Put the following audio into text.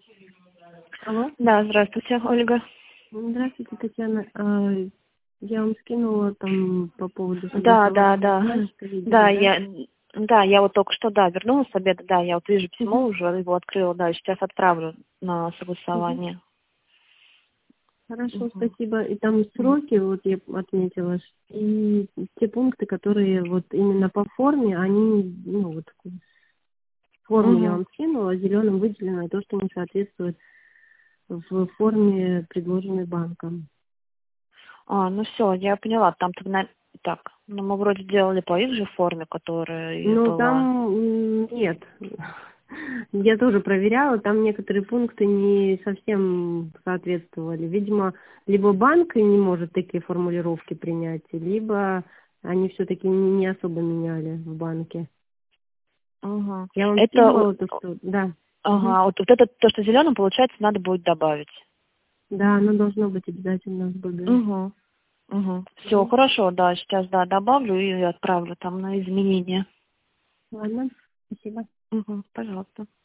Алло. Да, здравствуйте, Ольга. Здравствуйте, Татьяна. Я вам скинула там по поводу Да, да, голосования да. ящика, видели, Да, да? я вот только что, да, вернулась с обеда, да, я вот вижу письмо Угу. уже, его открыла, да, сейчас отправлю на Угу. согласование. Хорошо, Мгм. спасибо. И там Мгм. сроки, вот я отметила, и те пункты, которые вот именно по форме, они, ну вот форму я Мгм. вам скинула, зеленым выделено то, что не соответствует в форме, предложенной банком. Ну все, я поняла, там тогда, так, ну мы вроде делали по их же форме, которая и Ну, была. там нет. Я тоже проверяла, там некоторые пункты не совсем соответствовали. Видимо, либо банк не может такие формулировки принять, либо они все-таки не особо меняли в банке. Угу. Я вам Это, скидывала то, что... Да. Мгм. ага, вот это, то, что зеленым, получается, надо будет добавить. Да, оно должно быть обязательно в БГ. Угу. Угу. Все, Мгм. хорошо, да, сейчас, да, добавлю и отправлю там на изменения. Ладно, спасибо. Угу, пожалуйста.